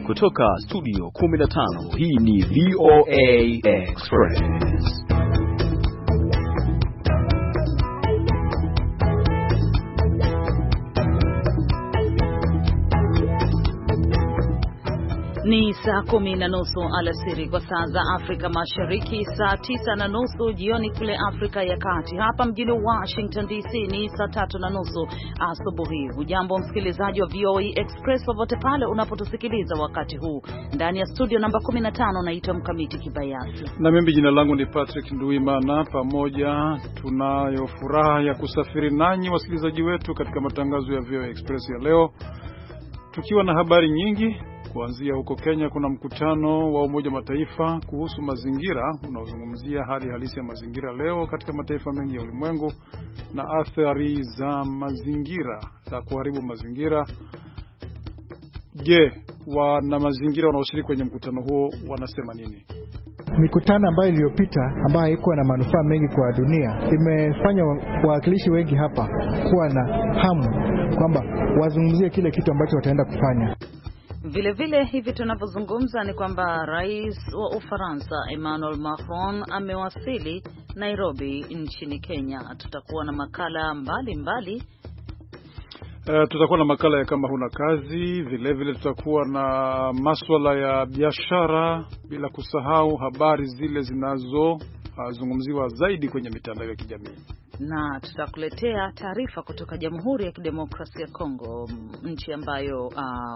kutoka studio 15, hii ni VOA Express. Ni saa 10:30 alasiri kwa saa za Afrika Mashariki, saa 9:30 jioni kule Afrika ya Kati. Hapa mjini Washington DC ni saa 3:30 asubuhi. Hujambo msikilizaji wa VOA Express popote pale unapotusikiliza wakati huu. Ndani ya studio namba 15 naitwa Mkamiti Kibayasi. Na mimi jina langu ni Patrick Nduimana. Pamoja tunayo furaha ya kusafiri nanyi wasikilizaji wetu katika matangazo ya VOA Express ya leo, tukiwa na habari nyingi. Kuanzia huko Kenya, kuna mkutano wa Umoja Mataifa kuhusu mazingira unaozungumzia hali halisi ya mazingira leo katika mataifa mengi ya ulimwengu na athari za mazingira za kuharibu mazingira. Je, wana mazingira wanaoshiriki kwenye mkutano huo wanasema nini? Mikutano ambayo iliyopita ambayo haikuwa na manufaa mengi kwa dunia imefanya wawakilishi wengi hapa kuwa na hamu kwamba wazungumzie kile kitu ambacho wataenda kufanya. Vile hivi tunavyozungumza ni kwamba Rais wa Ufaransa Emmanuel Macron amewasili Nairobi nchini Kenya. Tutakuwa na makala mbalimbali. Tutakuwa na makala ya kama huna kazi, vile tutakuwa na masuala ya biashara, bila kusahau habari zile zinazozungumziwa zaidi kwenye mitandao ya kijamii. Na tutakuletea taarifa kutoka Jamhuri ya Kidemokrasia ya Kongo, nchi ambayo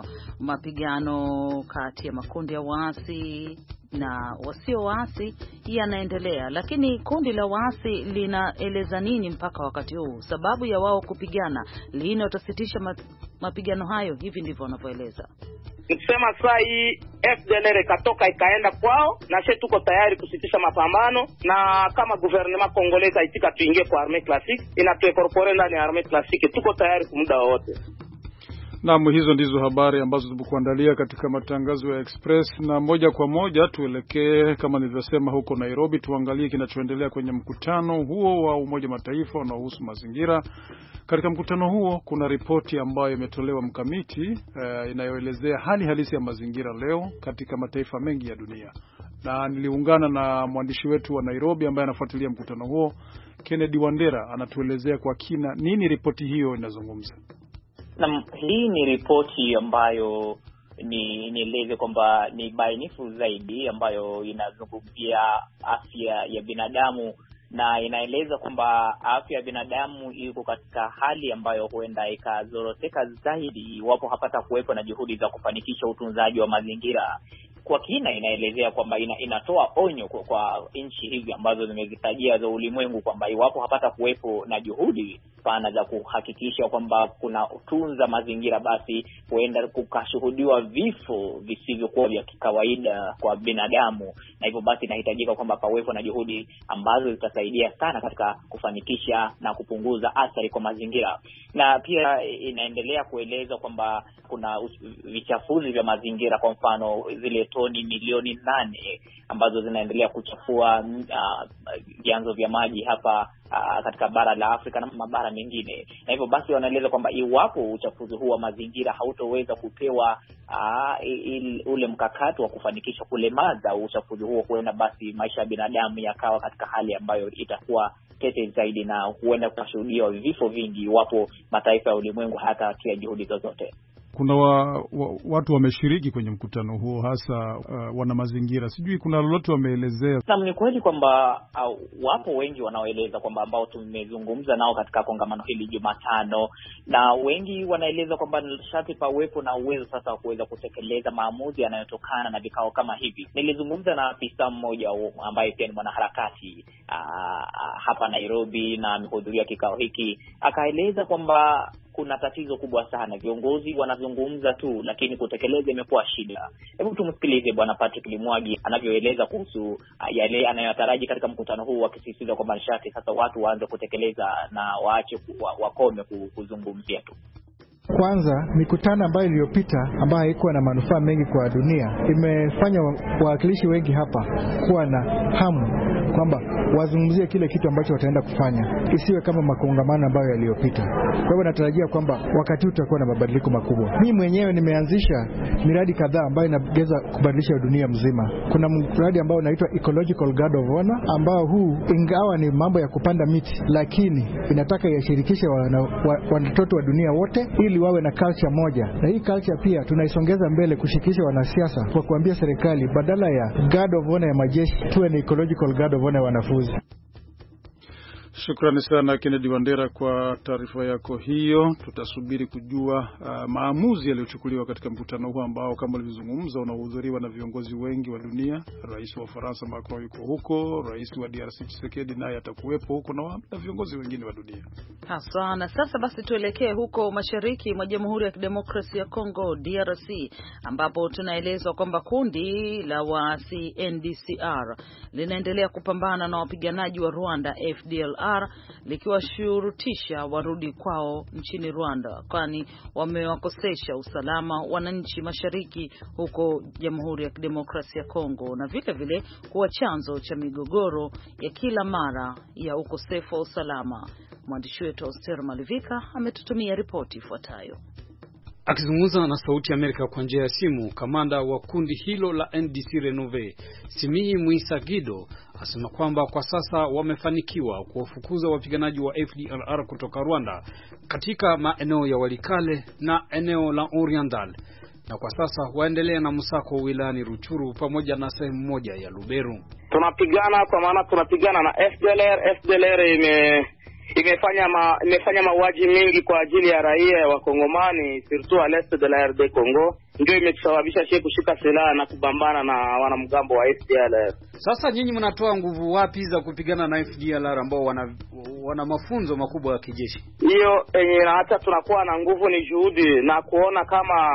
mapigano kati ya makundi ya waasi na wasio waasi yanaendelea. Lakini kundi la waasi linaeleza nini mpaka wakati huu? Sababu ya wao kupigana, lini watasitisha mapigano hayo? Hivi ndivyo wanavyoeleza. Nikisema saa hii FDLR ikatoka ikaenda kwao, na sisi tuko tayari kusitisha mapambano, na kama gouvernement congolais itika tuingie kwa armée classique, inatuincorpore ndani ya armée classique, tuko tayari kwa muda wote. Naam, hizo ndizo habari ambazo tumekuandalia katika matangazo ya Express, na moja kwa moja tuelekee kama nilivyosema huko Nairobi, tuangalie kinachoendelea kwenye mkutano huo wa Umoja Mataifa unaohusu mazingira. Katika mkutano huo kuna ripoti ambayo imetolewa Mkamiti, inayoelezea hali halisi ya mazingira leo katika mataifa mengi ya dunia. Na niliungana na mwandishi wetu wa Nairobi ambaye anafuatilia mkutano huo, Kennedy Wandera, anatuelezea kwa kina nini ripoti hiyo inazungumza. Na hii ni ripoti ambayo nieleze kwamba ni bainifu zaidi, ambayo inazungumzia afya ya binadamu, na inaeleza kwamba afya ya binadamu iko katika hali ambayo huenda ikazoroteka zaidi iwapo hapata kuwepo na juhudi za kufanikisha utunzaji wa mazingira. Kwa kina inaelezea kwamba inatoa onyo kwa nchi hizi ambazo zimezitajia za ulimwengu kwamba iwapo hapata kuwepo na juhudi pana za kuhakikisha kwamba kuna utunza mazingira, basi huenda kukashuhudiwa vifo visivyokuwa vya kawaida kwa binadamu, na hivyo basi inahitajika kwamba pawepo na juhudi ambazo zitasaidia sana katika kufanikisha na kupunguza athari kwa mazingira. Na pia inaendelea kueleza kwamba kuna vichafuzi vya mazingira, kwa mfano zile toni milioni 8 ambazo zinaendelea kuchafua vyanzo vya maji hapa katika bara la Afrika na mabara mengine. Na hivyo basi wanaeleza kwamba iwapo uchafuzi huu wa mazingira hautoweza kupewa ule mkakati wa kufanikisha kulemaza uchafuzi huo, huenda basi maisha ya binadamu yakawa katika hali ambayo itakuwa tete zaidi, na huenda kushuhudia vifo vingi iwapo mataifa ya ulimwengu hayatatia juhudi zozote. Kuna watu wameshiriki kwenye mkutano huo, hasa wana mazingira. Sijui kuna lolote wameelezea. Naam, ni kweli kwamba wapo wengi wanaoeleza kwamba ambao tumezungumza nao katika kongamano hili Jumatano, na wengi wanaeleza kwamba sharti pawepo na uwezo sasa wa kuweza kutekeleza maamuzi yanayotokana na vikao kama hivi. Nilizungumza na afisa mmoja ambaye pia ni mwanaharakati hapa Nairobi na amehudhuria kikao hiki, akaeleza kwamba kuna tatizo kubwa sana. Viongozi wanazungumza tu, lakini kutekeleza imekuwa shida. Hebu tumsikilize Bwana Patrick Limwagi anavyoeleza kuhusu yale anayotaraji katika mkutano huu, akisisitiza kwamba sharti sasa watu waanze kutekeleza na waache wakome kuzungumzia tu. Kwanza, mikutano ambayo iliyopita ambayo haikuwa na manufaa mengi kwa dunia imefanya wawakilishi wengi hapa kuwa na hamu kwamba wazungumzie kile kitu ambacho wataenda kufanya, isiwe kama makongamano ambayo yaliyopita. Kwa hivyo natarajia kwamba wakati utakuwa na mabadiliko makubwa. Mimi mwenyewe nimeanzisha miradi kadhaa ambayo inaweza kubadilisha dunia mzima. Kuna mradi ambao unaitwa Ecological Guard of Honor, ambao huu ingawa ni mambo ya kupanda miti, lakini inataka yashirikishe watoto wa dunia wote ili wawe na culture moja. Na hii culture pia tunaisongeza mbele kushirikisha wanasiasa kwa kuambia serikali badala ya Guard of Honor ya majeshi tuwe ni Ecological Guard of Honor ya wanafunzi. Shukrani sana Kennedy Wandera kwa taarifa yako hiyo. Tutasubiri kujua maamuzi yaliyochukuliwa katika mkutano huu ambao kama ulivyozungumza unahudhuriwa na viongozi wengi wa dunia. Rais wa Faransa Macron yuko huko, rais wa DRC Tshisekedi naye atakuwepo huko na viongozi wengine wa dunia. Hasa na sasa basi tuelekee huko mashariki mwa Jamhuri ya Kidemokrasia ya Kongo DRC, ambapo tunaelezwa kwamba kundi la waasi NDCR linaendelea kupambana na wapiganaji wa Rwanda FDLR likiwashurutisha warudi kwao nchini Rwanda, kwani wamewakosesha usalama wananchi mashariki huko Jamhuri ya Kidemokrasia ya Kongo, na vile vile kuwa chanzo cha migogoro ya kila mara ya ukosefu wa usalama. Mwandishi wetu Oster Malivika ametutumia ripoti ifuatayo. Akizungumza na Sauti ya Amerika kwa njia ya simu, kamanda wa kundi hilo la NDC Renove, Simiyi Mwisa Gido, asema kwamba kwa sasa wamefanikiwa kuwafukuza wapiganaji wa FDLR kutoka Rwanda katika maeneo ya Walikale na eneo la Oriental, na kwa sasa waendelea na msako wilayani Ruchuru pamoja na sehemu moja ya Luberu. Tunapigana kwa maana tunapigana na FDLR imefanya mauaji mengi kwa ajili ya raia wa Kongomani, surtout à l'est de la RD Congo. Ndio imesababisha shehe kushika silaha na kubambana na wanamgambo wa FDLR. Sasa nyinyi mnatoa nguvu wapi za kupigana na FDLR ambao wana mafunzo makubwa ya kijeshi? Hiyo yenye hata tunakuwa na nguvu ni juhudi na kuona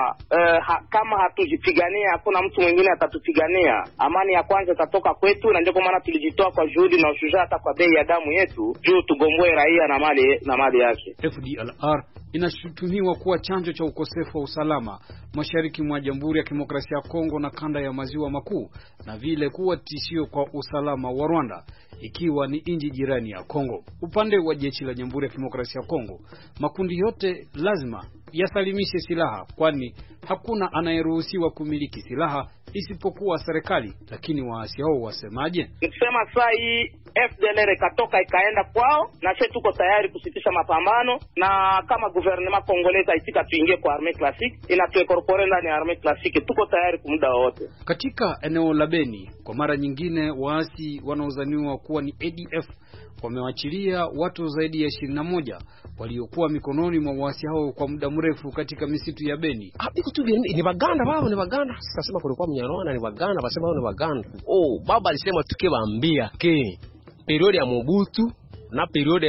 kama hatujipigania hakuna mtu mwingine atatupigania. Amani ya kwanza itatoka kwetu, na ndio kwa maana tulijitoa kwa juhudi na ushujaa hata kwa bei ya damu yetu juu tugomboe raia na mali yake. FDLR inashutumiwa kuwa chanzo cha ukosefu wa usalama mashariki mwa Jamhuri ya Kidemokrasia ya Kongo na kanda ya Maziwa Makuu, na vile kuwa tishio kwa usalama wa Rwanda ikiwa ni nchi jirani ya Kongo. Upande wa jeshi la Jamhuri ya Kidemokrasia ya Kongo, makundi yote lazima yasalimishe silaha, kwani hakuna anayeruhusiwa kumiliki silaha isipokuwa serikali. Lakini waasi hao wasemaje? Nikisema saa hii FDLR katoka ikaenda kwao, na sisi tuko tayari kusitisha mapambano, na kama gouvernement congolais itika tuingie kwa armée classique, inatuincorpore ndani ya armée classique, tuko tayari kwa muda wote. Katika eneo la Beni, kwa mara nyingine waasi wanaozaniwa kuwa ni ADF wamewachilia watu zaidi ya 21 waliokuwa mikononi mwa waasi hao kwa muda mrefu katika misitu ya Beni. Iko tu ni Baganda baba, ni Baganda. Sasa kulikuwa mnyarona ni Baganda, basema ni Baganda. Baba alisema tukiwaambia periode ya Mobutu na periode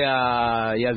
ya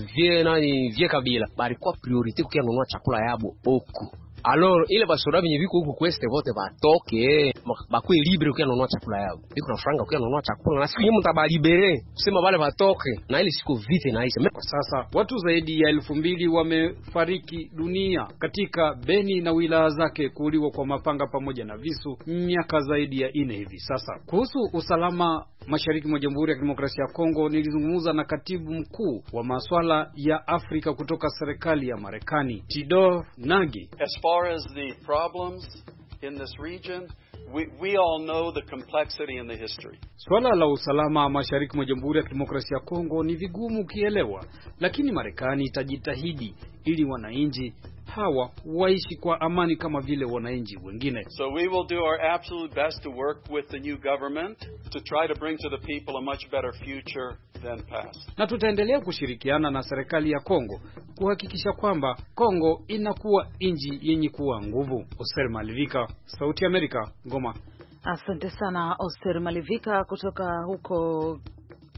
Vie Kabila balikuwa priority kukianunua chakula yabo huko. Alors ile basoda binyi biko huko kweste vote batoke bakwe libre kukianunua chakula yabo. Biko na franga kukianunua chakula na siku nyinyi mtabalibere sema bale batoke, na ile siku vite na hizo. Kwa sasa watu zaidi ya 2000 wamefariki dunia katika Beni na wilaya zake kuuliwa kwa mapanga pamoja na visu miaka zaidi ya 4 hivi sasa. Kuhusu usalama mashariki mwa Jamhuri ya Kidemokrasia ya Kongo, nilizungumza na katibu mkuu wa masuala ya Afrika kutoka serikali ya Marekani, Tidor Nagi. As far as the problems in this region, we all know the complexity and the history. Swala la usalama mashariki mwa Jamhuri ya Kidemokrasia ya Kongo ni vigumu kielewa, lakini Marekani itajitahidi ili wananchi hawa waishi kwa amani kama vile wananchi wengine. So we will do our absolute best to work with the new government to try to bring to the people a much better future than past. Na tutaendelea kushirikiana na serikali ya Kongo kuhakikisha kwamba Kongo inakuwa nchi yenye kuwa nguvu. Oster Malivika, Sauti ya Amerika, Goma. Asante sana Oster Malivika kutoka huko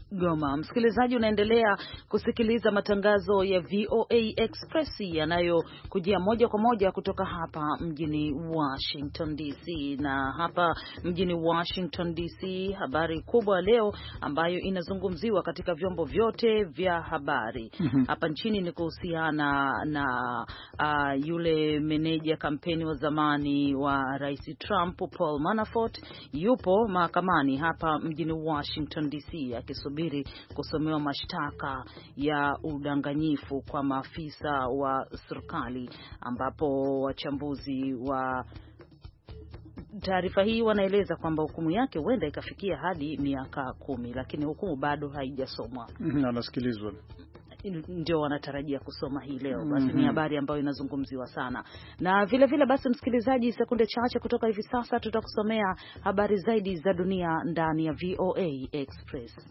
Goma. Msikilizaji, unaendelea kusikiliza matangazo ya VOA Express yanayokujia moja kwa moja kutoka hapa mjini Washington DC. Na hapa mjini Washington DC, habari kubwa leo ambayo inazungumziwa katika vyombo vyote vya habari hapa nchini ni kuhusiana na yule meneja kampeni wa zamani wa Rais Trump, Paul Manafort, yupo mahakamani hapa mjini Washington DC akisubiri kusomewa mashtaka ya udanganyifu kwa maafisa wa serikali, ambapo wachambuzi wa taarifa hii wanaeleza kwamba hukumu yake huenda ikafikia hadi miaka 10, lakini hukumu bado haijasomwa. Anasikilizwa. Ndio wanatarajia kusoma hii leo. Basi ni habari ambayo inazungumziwa sana. Na vile vile basi, msikilizaji, sekunde chache kutoka hivi sasa tutakusomea habari zaidi za dunia ndani ya VOA Express.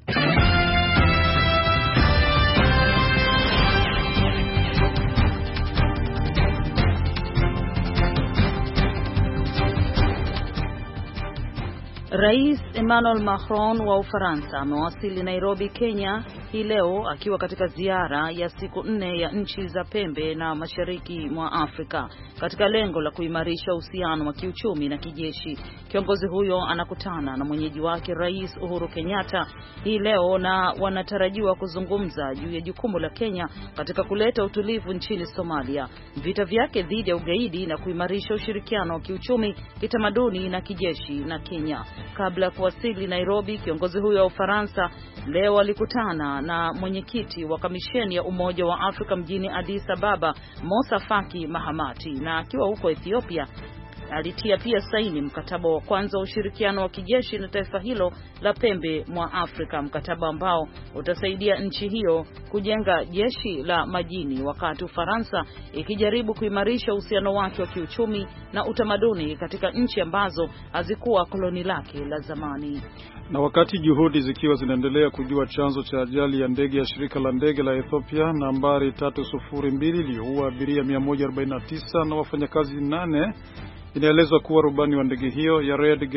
Rais Emmanuel Macron wa Ufaransa amewasili Nairobi, Kenya hii leo akiwa katika ziara ya siku 4 ya nchi za pembe na mashariki mwa Afrika katika lengo la kuimarisha uhusiano wa kiuchumi na kijeshi. Kiongozi huyo anakutana na mwenyeji wake Rais Uhuru Kenyatta hii leo na wanatarajiwa kuzungumza juu ya jukumu la Kenya katika kuleta utulivu nchini Somalia, vita vyake dhidi ya ugaidi na kuimarisha ushirikiano wa kiuchumi, kitamaduni na kijeshi na Kenya. Kabla ya kuwasili Nairobi, kiongozi huyo wa Ufaransa leo alikutana na mwenyekiti wa kamisheni ya Umoja wa Afrika mjini Addis Ababa, Musa Faki Mahamati, na akiwa huko Ethiopia alitia pia saini mkataba wa kwanza wa ushirikiano wa kijeshi na taifa hilo la pembe mwa Afrika, mkataba ambao utasaidia nchi hiyo kujenga jeshi la majini, wakati Ufaransa ikijaribu kuimarisha uhusiano wake wa kiuchumi na utamaduni katika nchi ambazo hazikuwa koloni lake la zamani. Na wakati juhudi zikiwa zinaendelea kujua chanzo cha ajali ya ndege ya shirika la ndege la Ethiopia nambari 302 iliyoua abiria 149 na wafanyakazi 8, inaelezwa kuwa rubani wa ndege hiyo Yared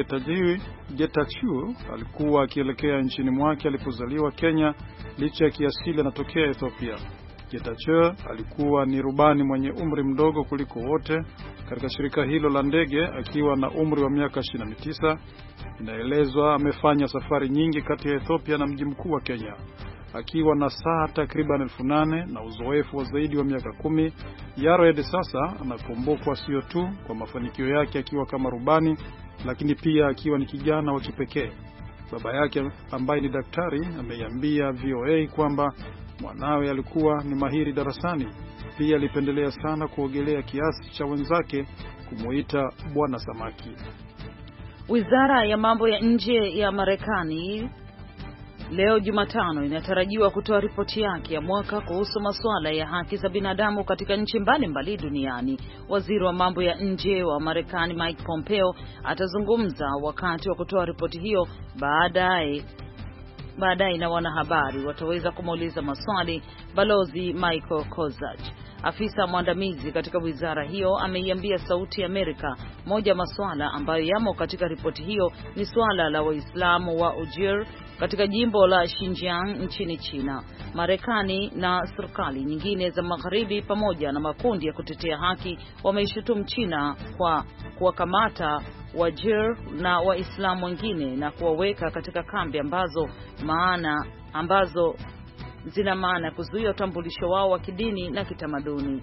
Getachew alikuwa akielekea nchini mwake alipozaliwa Kenya, licha ya kiasili anatokea Ethiopia. Getachew alikuwa ni rubani mwenye umri mdogo kuliko wote katika shirika hilo la ndege, akiwa na umri wa miaka 29. Inaelezwa amefanya safari nyingi kati ya Ethiopia na mji mkuu wa Kenya. Akiwa na saa takriban 8,000 na uzoefu wa zaidi wa miaka 10, Yared sasa anakumbukwa sio tu kwa mafanikio yake akiwa kama rubani, lakini pia akiwa ni kijana wa kipekee. Baba yake ambaye ni daktari ameiambia VOA kwamba mwanawe alikuwa ni mahiri darasani. Pia alipendelea sana kuogelea kiasi cha wenzake kumuita bwana samaki. Wizara ya mambo ya nje ya Marekani leo Jumatano inatarajiwa kutoa ripoti yake ya mwaka kuhusu masuala ya haki za binadamu katika nchi mbalimbali duniani. Waziri wa mambo ya nje wa Marekani Mike Pompeo atazungumza wakati wa kutoa ripoti hiyo. Baadaye na wanahabari wataweza kumuuliza maswali Balozi Michael Kozach. Afisa mwandamizi katika wizara hiyo ameiambia Sauti ya Amerika moja masuala ambayo yamo katika ripoti hiyo ni suala la Waislamu wa Uyghur katika jimbo la Xinjiang nchini China. Marekani na serikali nyingine za magharibi pamoja na makundi ya kutetea haki wameishutumu China kwa kuwakamata Uyghur na Waislamu wengine na kuwaweka katika kambi ambazo zina maana ya kuzuia utambulisho wao wa kidini na kitamaduni.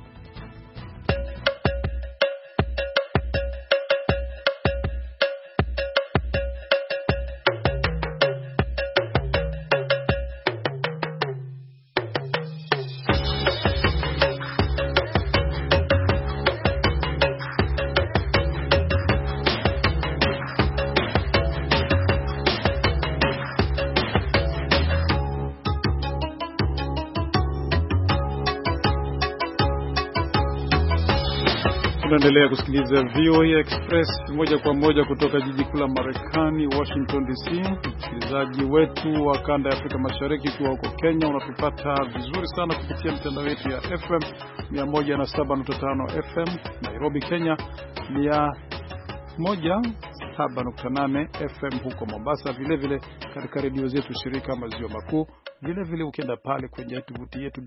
Tunaendelea kusikiliza VOA Express moja kwa moja kutoka jiji kuu la Marekani, Washington DC. Msikilizaji wetu wa kanda ya Afrika Mashariki kwa huko Kenya unatupata vizuri sana kupitia mitandao yetu ya FM 107.5 FM, Nairobi Kenya 107.8 FM huko Mombasa, vile vile katika redio zetu shirika Maziwa Makuu. Vile vile ukienda pale kwenye tovuti yetu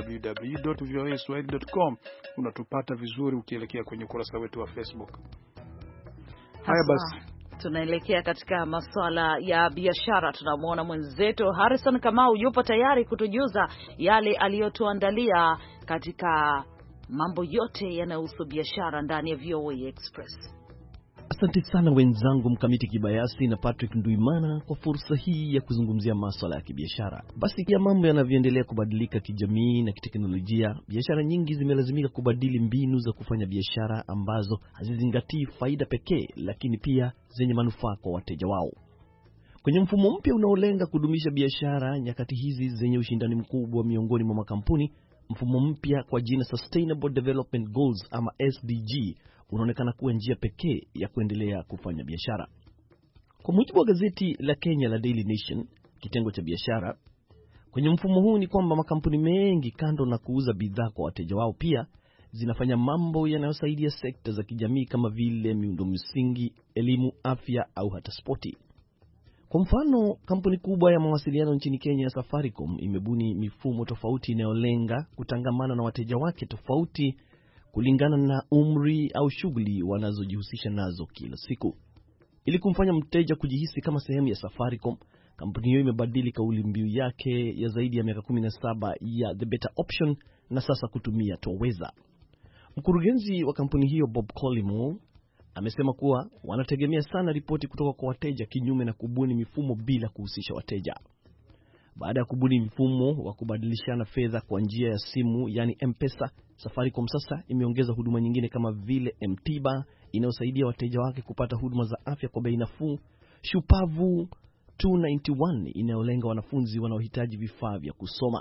www.voaswahili.com unatupata vizuri ukielekea kwenye ukurasa wetu wa Facebook. Haya basi, tunaelekea katika masuala ya biashara. Tunamwona mwenzetu Harrison Kamau yupo tayari kutujuza yale aliyotuandalia katika mambo yote yanayohusu biashara ndani ya VOA Express. Asante sana wenzangu Mkamiti Kibayasi na Patrick Nduimana kwa fursa hii ya kuzungumzia masuala ya kibiashara. Basi ya mambo yanavyoendelea kubadilika kijamii na kiteknolojia, biashara nyingi zimelazimika kubadili mbinu za kufanya biashara ambazo hazizingatii faida pekee, lakini pia zenye manufaa kwa wateja wao. Kwenye mfumo mpya unaolenga kudumisha biashara nyakati hizi zenye ushindani mkubwa miongoni mwa makampuni, mfumo mpya kwa jina Sustainable Development Goals ama SDG unaonekana kuwa njia pekee ya kuendelea kufanya biashara. Kwa mujibu wa gazeti la Kenya la Daily Nation, kitengo cha biashara, kwenye mfumo huu ni kwamba makampuni mengi kando na kuuza bidhaa kwa wateja wao pia zinafanya mambo yanayosaidia sekta za kijamii kama vile miundo msingi, elimu, afya au hata spoti. Kwa mfano, kampuni kubwa ya mawasiliano nchini Kenya ya Safaricom imebuni mifumo tofauti inayolenga kutangamana na wateja wake tofauti kulingana na umri au shughuli wanazojihusisha nazo kila siku. Ili kumfanya mteja kujihisi kama sehemu ya Safaricom, kampuni hiyo imebadili kauli mbiu yake ya zaidi ya miaka 17 ya The Better Option na sasa kutumia Twaweza. Mkurugenzi wa kampuni hiyo Bob Collymore amesema kuwa wanategemea sana ripoti kutoka kwa wateja kinyume na kubuni mifumo bila kuhusisha wateja. Baada ya kubuni mfumo wa kubadilishana fedha kwa njia ya simu yani M-Pesa, Safaricom sasa imeongeza huduma nyingine kama vile M-Tiba inayosaidia wateja wake kupata huduma za afya kwa bei nafuu, Shupavu 291 inayolenga wanafunzi wanaohitaji vifaa vya kusoma,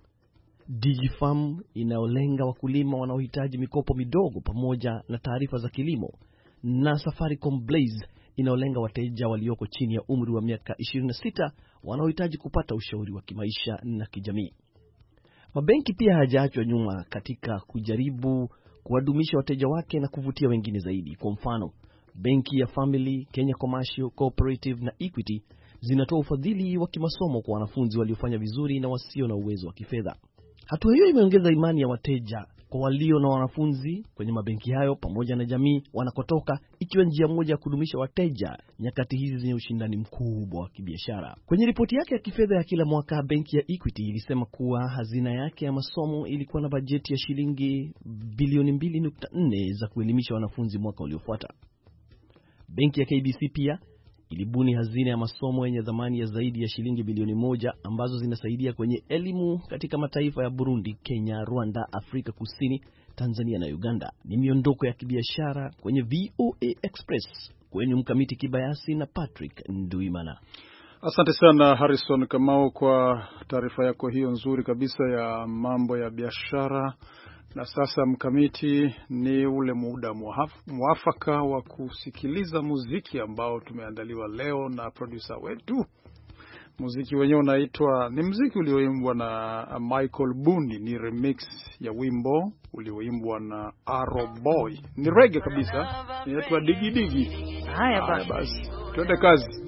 DigiFarm inayolenga wakulima wanaohitaji mikopo midogo pamoja na taarifa za kilimo, na Safaricom Blaze inayolenga wateja walioko chini ya umri wa miaka 26 wanaohitaji kupata ushauri wa kimaisha na kijamii. Mabenki pia hajaachwa nyuma katika kujaribu kuwadumisha wateja wake na kuvutia wengine zaidi. Kwa mfano, benki ya Family, Kenya Commercial Cooperative na Equity zinatoa ufadhili wa kimasomo kwa wanafunzi waliofanya vizuri na wasio na uwezo wa kifedha. Hatua hiyo imeongeza imani ya wateja kwa walio na wanafunzi kwenye mabenki hayo pamoja na jamii wanakotoka, ikiwa njia moja ya kudumisha wateja nyakati hizi zenye ushindani mkubwa wa kibiashara. Kwenye ripoti yake ya kifedha ya kila mwaka, benki ya Equity ilisema kuwa hazina yake ya masomo ilikuwa na bajeti ya shilingi bilioni 2.4 za kuelimisha wanafunzi mwaka uliofuata. Benki ya KBC pia ilibuni hazina ya masomo yenye dhamani ya zaidi ya shilingi bilioni 1 ambazo zinasaidia kwenye elimu katika mataifa ya Burundi, Kenya, Rwanda, Afrika Kusini, Tanzania na Uganda. Ni miondoko ya kibiashara kwenye VOA Express. Kwenye Mkamiti Kibayasi na Patrick Nduimana. Asante sana Harrison Kamau kwa taarifa yako hiyo nzuri kabisa ya mambo ya biashara. Na sasa Mkamiti, ni ule muda mwafaka wa kusikiliza muziki ambao tumeandaliwa leo na producer wetu. Muziki wenyewe unaitwa, ni muziki ulioimbwa na Michael Bundi, ni remix ya wimbo ulioimbwa na Arrow Boy. Ni reggae kabisa, inaitwa Digi Digi. Haya basi, twende kazi.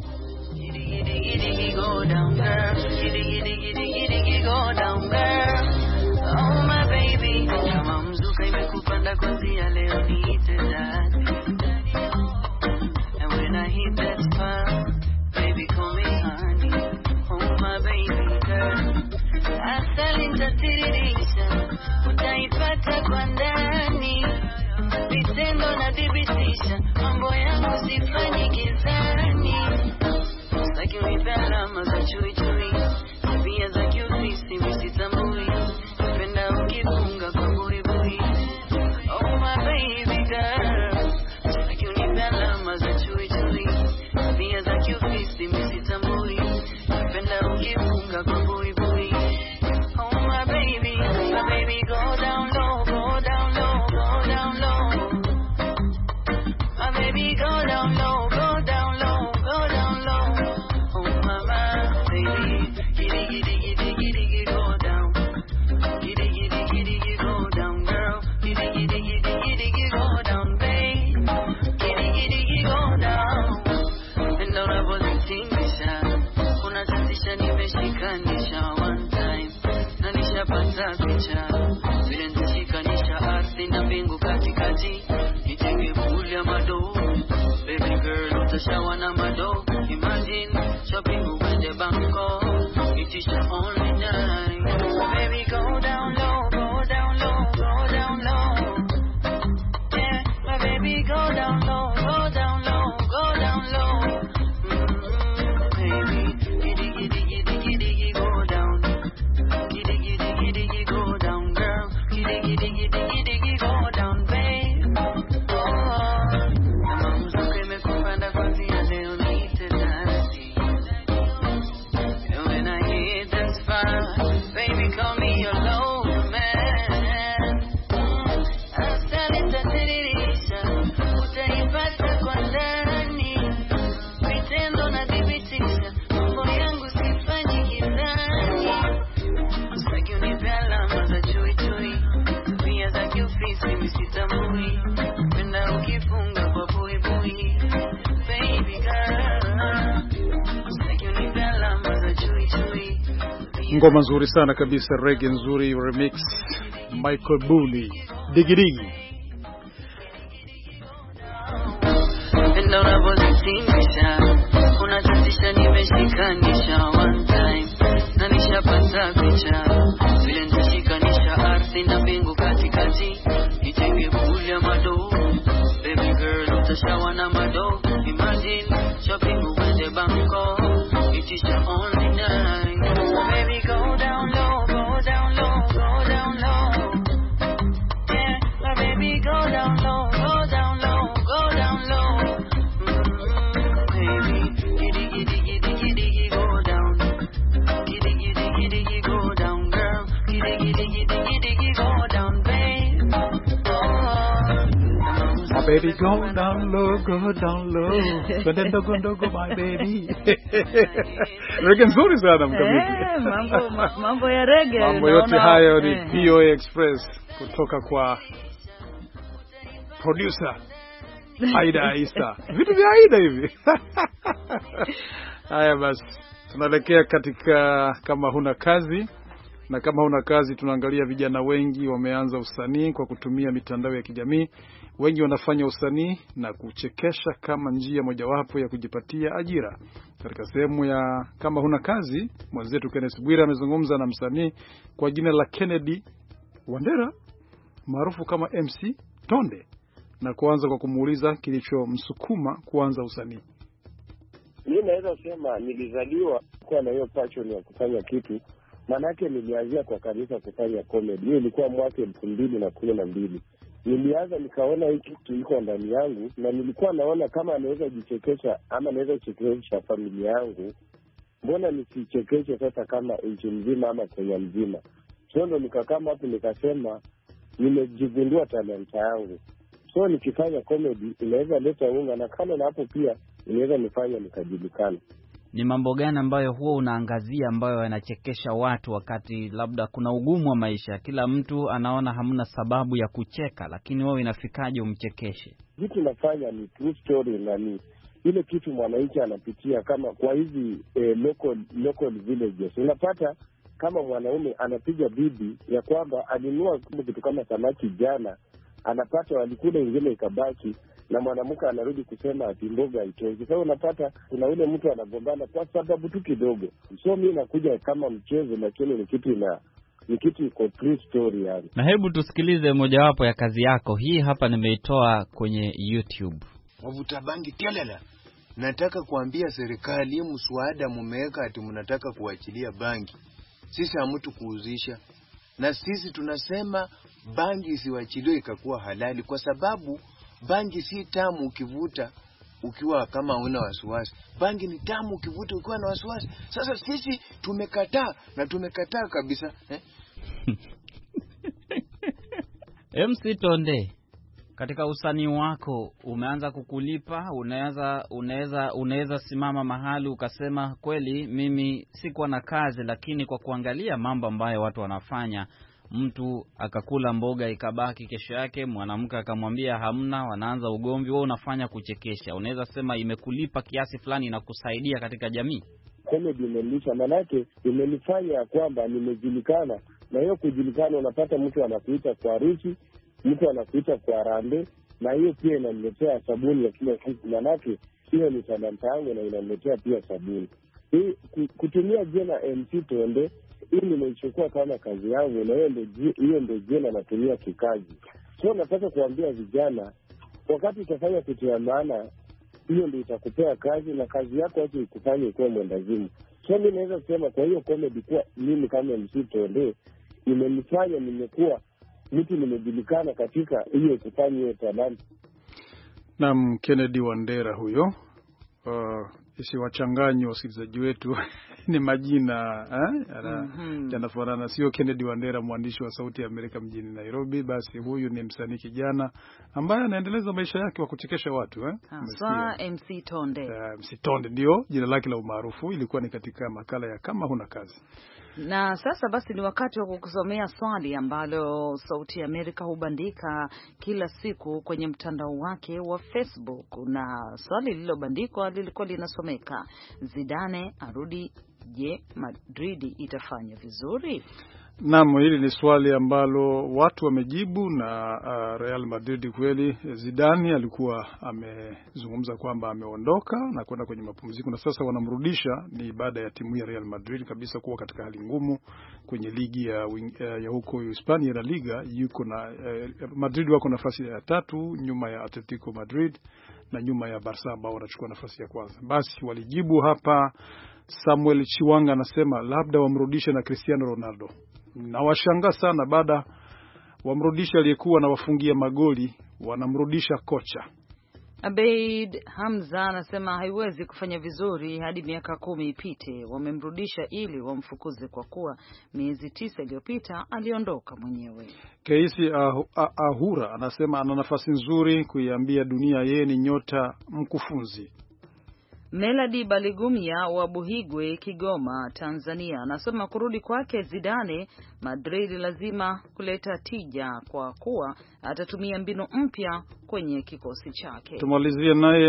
Oh my baby, kama mzuka imekupanda kuanzia leo niite daddy. And when I hit that spot, baby call me honey. Oh my baby girl, asali nitatirisha, utaipata kwa ndani. Vitendo na dhibitisha, mambo yangu sifanyi gizani. Sitaki unipe alama za chui chui, tabia za kiofisi misitambui. Ukifunga kwa buibui. Oh my baby girl, sitaki unipe alama za chui chui, tabia za kiofisi misitambui. Napenda ukifunga kwa buibui. Oh my baby go down low, go down low, go down low. My baby go down low, go down low, go down low. Oh mama, baby, giddy giddy giddy giddy go down. Giddy giddy giddy go down, girl. Giddy giddy giddy giddy go down, babe. Giddy giddy go down. And don't ever think picha, vile nitashikanisha ardhi na mbingu katikati, nitenge pool ya mado. Baby girl, utashawa na mado. Imagine shopping uende Bangkok, itisha only night. Baby go down low, go down low, go down low. Yeah, my baby go down low, go down low, go down low. Baby, giddy giddy giddy giddy go down. Giddy giddy giddy go down, girl. Giddy giddy giddy giddy go down, babe. Kama mzuka imekupanda kuanzia leo niite daddy. And when I hit that spot, baby call me your low man. Hasta nitatirisha, utaipata kwa ndani. Vitendo na dhibitisha, mambo yangu sifanyi gizani. Sitaki unipe alama za chui chui, tabia za kiofisi mimi sitambui. Penda ukifunga kwa bui bui, baby girl. Sitaki unipe alama za chui chui. Ngoma nzuri sana kabisa, reggae nzuri, remix Michael Bublé, Digi Digi. Penda unavyozitingisha, unachatisha nimeshikanisha one time, na nishapata picha, vile nitashikanisha ardhi na mbingu katikati, nitenge pool ya mado. Baby girl, utashawa na mado. Imagine shopping uende Bangkok, itisha only night. Baby go down low, go down low, go down low. Yeah, my baby go down low, go down low, go down low. Baby, giddy giddy giddy giddy go down. Giddy giddy giddy go down, girl. Giddy giddy giddy giddy go down, babe. My baby go down low, go down low. Go my baby. Reggae nzuri sana mkamiti. Mambo ya reggae. Mambo yote hayo ni VOA Express kutoka kwa producer Aida Isa. Vitu vya Aida hivi. Haya basi, tunaelekea katika kama huna kazi. Na kama huna kazi, tunaangalia vijana wengi wameanza usanii kwa kutumia mitandao ya kijamii. Wengi wanafanya usanii na kuchekesha kama njia mojawapo ya kujipatia ajira. Katika sehemu ya kama huna kazi, mwenzetu Kenneth Bwire amezungumza na msanii kwa jina la Kennedy Wandera, maarufu kama MC Tonde, na kuanza kwa kumuuliza kilichomsukuma kuanza usanii. Mimi naweza kusema nilizaliwa kuwa na hiyo passion ya kufanya kitu. Manake nilianzia kwa kanisa kufanya comedy. Hiyo ilikuwa mwaka 2012. Nilianza nikaona hiki kitu iko ndani yangu, na nilikuwa naona kama naweza jichekesha ama naweza kuchekesha familia yangu. Mbona nisichekeshe sasa kama nchi mzima ama Kenya mzima? So ndo nikakama hapo nikasema nimejigundua talanta yangu. So nikifanya comedy inaweza leta unga, na kama na hapo pia inaweza nifanya nikajulikana. Ni mambo gani ambayo huwa unaangazia ambayo yanachekesha watu wakati labda kuna ugumu wa maisha? Kila mtu anaona hamna sababu ya kucheka, lakini wewe inafikaje umchekeshe? Kitu nafanya ni true story, na ni ile kitu mwananchi anapitia. Kama kwa hizi local villages unapata kama mwanaume anapiga bibi ya kwamba alinunua kitu kama samaki jana, anapata walikula ingine ikabaki, na mwanamke anarudi kusema ati mboga haitoshi. Sasa unapata kuna ule mtu anagombana kwa sababu tu kidogo. So mimi nakuja kama mchezo, lakini ni kitu iko true story yani. Na hebu tusikilize mojawapo ya kazi yako. Hii hapa nimeitoa kwenye YouTube. Wavuta bangi kelele. Nataka kuambia serikali mswada mumeweka ati mnataka kuachilia bangi. Sisi hamtu kuuzisha. Na sisi tunasema bangi isiwachiliwe ikakuwa halali, kwa sababu bangi si tamu ukivuta ukiwa kama una wasiwasi. Bangi ni tamu ukivuta ukiwa na wasiwasi. Sasa sisi tumekataa, na tumekataa kabisa. MC Tonde, katika usanii wako umeanza kukulipa? Unaweza simama mahali ukasema kweli mimi sikuwa na kazi, lakini kwa kuangalia mambo ambayo watu wanafanya, mtu akakula mboga ikabaki, kesho yake mwanamke akamwambia hamna, wanaanza ugomvi, wewe unafanya kuchekesha, unaweza sema imekulipa kiasi fulani na kusaidia katika jamii? Comedy imenisha, manake imenifanya kwamba nimejulikana, na hiyo kujulikana, unapata mtu anakuita kwa harusi, mtu anakuita kwa harambee, na hiyo pia inaniletea sabuni ya kila siku, manake hiyo ni talanta yangu na inaniletea pia sabuni. Hii kutumia jina MC Tonde, hii nimeichukua kama kazi yangu, na hiyo ndio jina natumia kikazi. So nataka kuambia vijana, wakati utafanya kitu ya maana, hiyo ndio itakupea kazi, na kazi yako wacha ikufanye kuwa mwendazimu. So mimi naweza kusema kwa hiyo comedy, kwa mimi kama MC Tonde imenifanya nimekuwa mtu nimejulikana katika hiyo kufanya hiyo talanta. Naam, Kennedy Wandera huyo. Isiwachanganye wasikilizaji wetu ni majina yanafanana. Sio Kennedy Wandera mwandishi wa Sauti ya Amerika mjini Nairobi, basi huyu ni msanii kijana ambaye anaendeleza maisha yake wa kuchekesha watu Sawa, MC Tonde. MC Tonde ndio jina lake la umaarufu, ilikuwa ni katika makala ya Kama Huna Kazi. Na sasa basi ni wakati wa kukusomea swali ambalo Sauti ya Amerika hubandika kila siku kwenye mtandao wake wa Facebook, na swali lililobandikwa lilikuwa linasomeka: Zidane arudi, je, Madrid itafanya vizuri? Naam, hili ni swali ambalo watu wamejibu, na Real Madrid kweli, Zidane alikuwa amezungumza kwamba ameondoka na kwenda kwenye mapumziko, na sasa wanamrudisha. Ni baada ya timu ya Real Madrid kabisa kuwa katika hali ngumu kwenye ligi ya huko Hispania, La Liga. Yuko na Madrid wako nafasi ya 3 nyuma ya Atletico Madrid na nyuma ya Barca ambao wanachukua nafasi ya kwanza. Basi walijibu hapa. Samuel Chiwanga anasema labda wamrudishe na Cristiano Ronaldo. Na washangaa sana, baada wamrudisha aliyekuwa na wafungia magoli, wanamrudisha kocha. Abeid Hamza anasema haiwezi kufanya vizuri hadi miaka 10 ipite. Wamemrudisha ili wamfukuze kwa kuwa miezi 9 iliyopita aliondoka mwenyewe. Keisi Ahura anasema ana nafasi nzuri kuiambia dunia yeye ni nyota mkufunzi. Melody Baligumia wa Buhigwe, Kigoma, Tanzania anasema kurudi kwake Zidane Madrid lazima kuleta tija kwa kuwa atatumia mbinu mpya kwenye kikosi chake. Tumalizie naye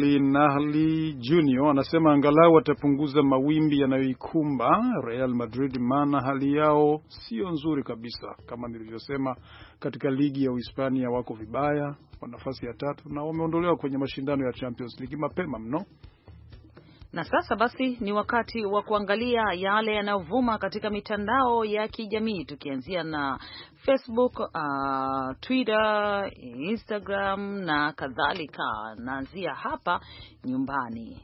Nahli Junior anasema angalau atapunguza mawimbi yanayoikumba Real Madrid, maana hali yao sio nzuri kabisa. Kama nilivyosema, katika ligi ya Uhispania wako vibaya, kwa nafasi ya 3 na wameondolewa kwenye mashindano ya Champions League mapema mno. Na sasa basi ni wakati wa kuangalia yale yanayovuma katika mitandao ya kijamii, tukianzia na Facebook, Twitter, Instagram na kadhalika. Naanzia hapa nyumbani,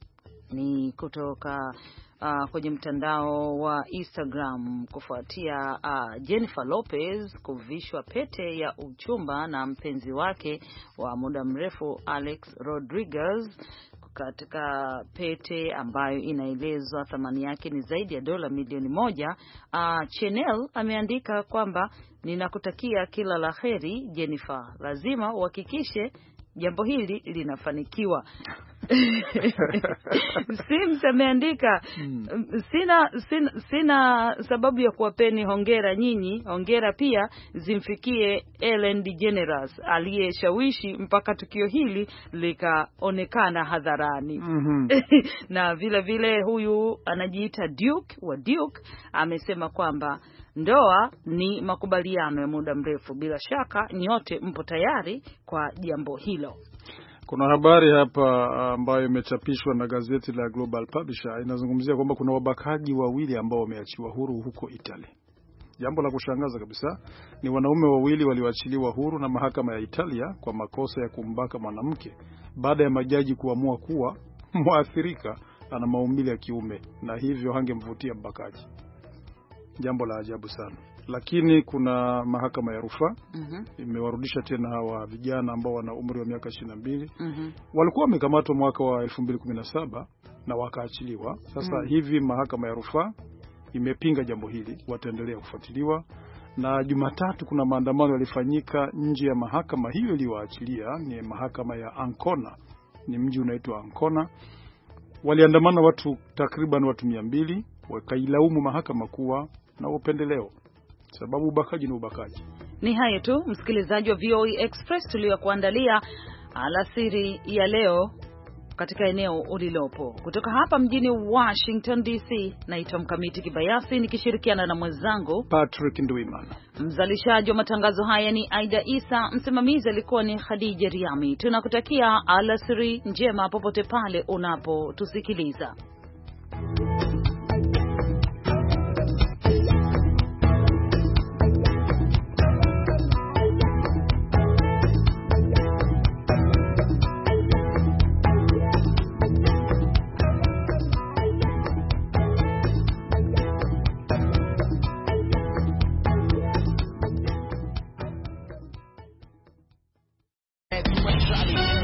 ni kutoka kwenye mtandao wa Instagram kufuatia Jennifer Lopez kuvishwa pete ya uchumba na mpenzi wake wa muda mrefu Alex Rodriguez, katika pete ambayo inaelezwa thamani yake ni zaidi ya dola milioni 1. Chanel ameandika kwamba ninakutakia kila la heri Jennifer, lazima uhakikishe jambo hili linafanikiwa. Sims ameandika sina sababu ya kuwapeni hongera nyinyi, hongera pia zimfikie Ellen DeGeneres aliyeshawishi mpaka tukio hili likaonekana hadharani. Na vile vile huyu anajiita Duke wa Duke amesema kwamba ndoa ni makubaliano ya muda mrefu, bila shaka nyote mpo tayari kwa jambo hilo. Kuna habari hapa ambayo imechapishwa na gazeti la Global Publisher, inazungumzia kwamba kuna wabakaji wawili ambao wameachiwa huru huko Italy. Jambo la kushangaza kabisa, ni wanaume wawili walioachiliwa huru na mahakama ya Italia kwa makosa ya kumbaka mwanamke baada ya majaji kuamua kuwa mwathirika ana maumbile ya kiume na hivyo hangemvutia mbakaji. Jambo la ajabu sana. Lakini kuna mahakama ya rufaa imewarudisha tena hawa vijana ambao wana umri wa miaka 22. Walikuwa wamekamatwa mwaka wa 2017 na wakaachiliwa. Sasa hivi mahakama ya rufaa imepinga jambo hili, wataendelea kufuatiliwa. Na Jumatatu kuna maandamano yalifanyika nje ya mahakama hiyo iliyowaachilia, ni mahakama ya Ancona. Ni mji unaitwa Ancona. Waliandamana takriban watu 200, wakailaumu mahakama kuwa na upendeleo, sababu ubakaji ni ubakaji. Ni hayo tu msikilizaji wa VOA Express tuliyokuandalia alasiri ya leo. katika eneo ulilopo. Kutoka hapa mjini Washington DC, naitwa Mkamiti Kibayasi nikishirikiana na mwenzangu Patrick Ndwimana. Mzalishaji wa matangazo haya ni Aida Isa, msimamizi alikuwa ni Khadija Riami. Tunakutakia alasiri njema popote pale unapotusikiliza.